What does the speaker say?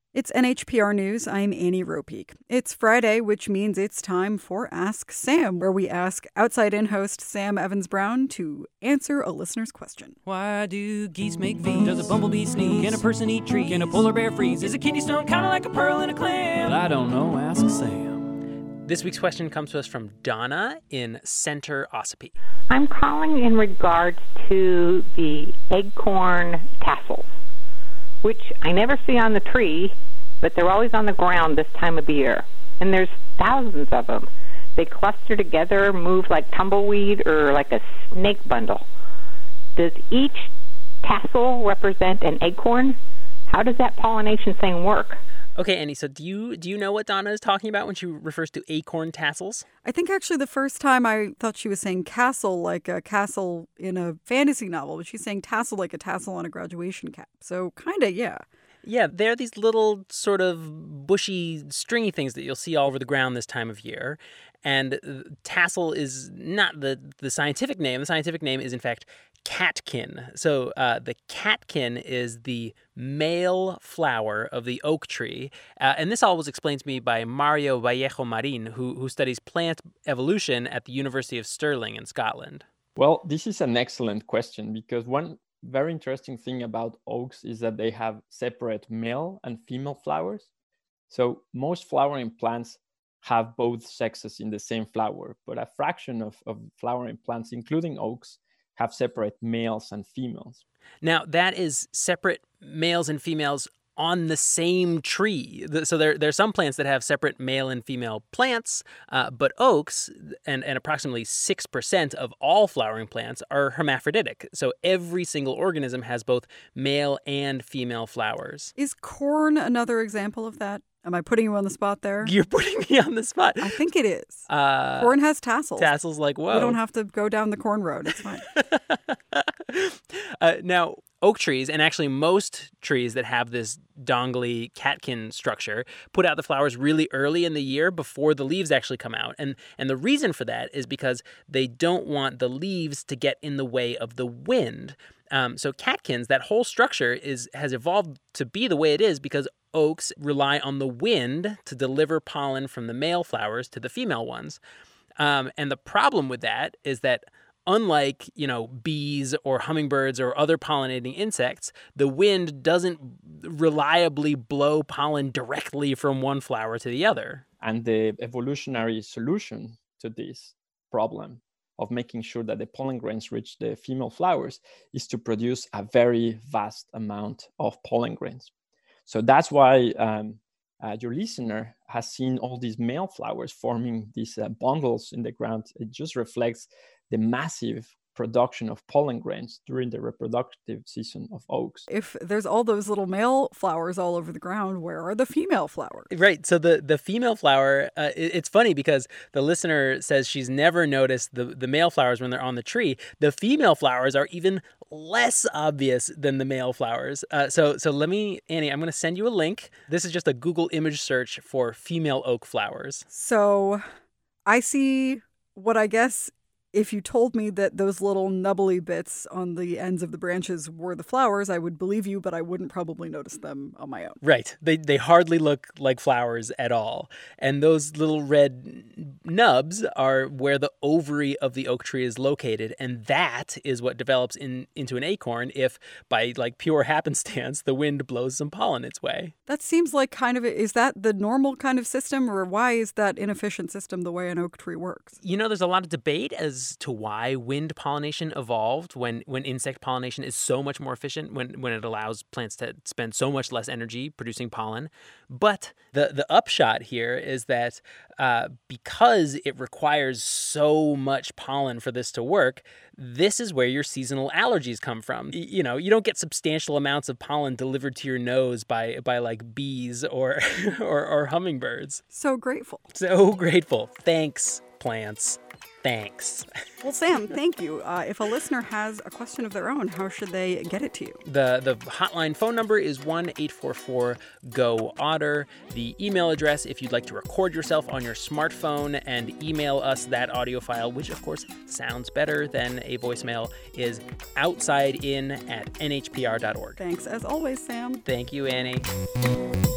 It's NHPR News. I'm Annie Ropeek. It's Friday, which means it's time for Ask Sam, where we ask outside-in host Sam Evans-Brown to answer a listener's question. Why do geese make V's? Does a bumblebee sneeze? Can a person eat trees? Can a polar bear freeze? Is a kidney stone kind of like a pearl in a clam? I don't know. Ask Sam. This week's question comes to us from Donna in Center, Ossipee. I'm calling in regards to the acorn tassels, which I never see on the tree, but they're always on the ground this time of year. And there's thousands of them. They cluster together, move like tumbleweed or like a snake bundle. Does each tassel represent an acorn? How does that pollination thing work? Okay, Annie, so do you know what Donna is talking about when she refers to acorn tassels? I think actually the first time I thought she was saying castle, like a castle in a fantasy novel, but she's saying tassel like a tassel on a graduation cap. So kind of, yeah. Yeah, they're these little sort of bushy, stringy things that you'll see all over the ground this time of year. And tassel is not the scientific name. The scientific name is, in fact, catkin. So the catkin is the male flower of the oak tree. And this all was explained to me by Mario Vallejo Marin, who studies plant evolution at the University of Stirling in Scotland. Well, this is an excellent question because one very interesting thing about oaks is that they have separate male and female flowers. So most flowering plants have both sexes in the same flower, but a fraction of flowering plants, including oaks, have separate males and females. Now, that is separate males and females on the same tree. So there are some plants that have separate male and female plants, but oaks, and approximately 6% of all flowering plants, are hermaphroditic. So every single organism has both male and female flowers. Is corn another example of that? Am I putting you on the spot there? You're putting me on the spot. I think it is. Corn has tassels. Tassels like, whoa. We don't have to go down the corn road. It's fine. Now, oak trees, and actually most trees that have this dongly catkin structure, put out the flowers really early in the year before the leaves actually come out. And the reason for that is because they don't want the leaves to get in the way of the wind. So catkins, that whole structure has evolved to be the way it is because oaks rely on the wind to deliver pollen from the male flowers to the female ones. And the problem with that is that unlike, bees or hummingbirds or other pollinating insects, the wind doesn't reliably blow pollen directly from one flower to the other. And the evolutionary solution to this problem of making sure that the pollen grains reach the female flowers is to produce a very vast amount of pollen grains. So that's why your listener has seen all these male flowers forming these bundles in the ground. It just reflects the massive production of pollen grains during the reproductive season of oaks. If there's all those little male flowers all over the ground, where are the female flowers? Right. So the female flower, it's funny because the listener says she's never noticed the male flowers when they're on the tree. The female flowers are even less obvious than the male flowers. So let me, Annie, I'm going to send you a link. This is just a Google image search for female oak flowers. So I see what I guess if you told me that those little nubbly bits on the ends of the branches were the flowers, I would believe you, but I wouldn't probably notice them on my own. Right. They hardly look like flowers at all. And those little red nubs are where the ovary of the oak tree is located. And that is what develops into an acorn if, by pure happenstance, the wind blows some pollen its way. That seems like is that the normal kind of system, or why is that inefficient system the way an oak tree works? There's a lot of debate as to why wind pollination evolved when insect pollination is so much more efficient, when it allows plants to spend so much less energy producing pollen. But the upshot here is that because it requires so much pollen for this to work, this is where your seasonal allergies come from. You don't get substantial amounts of pollen delivered to your nose by like bees or hummingbirds. So grateful. So grateful. Thanks, plants. Thanks. Well, Sam, thank you. If a listener has a question of their own, how should they get it to you? The hotline phone number is 1-844-GO-OTTER. The email address, if you'd like to record yourself on your smartphone and email us that audio file, which of course sounds better than a voicemail, is outsidein@nhpr.org. Thanks as always, Sam. Thank you, Annie.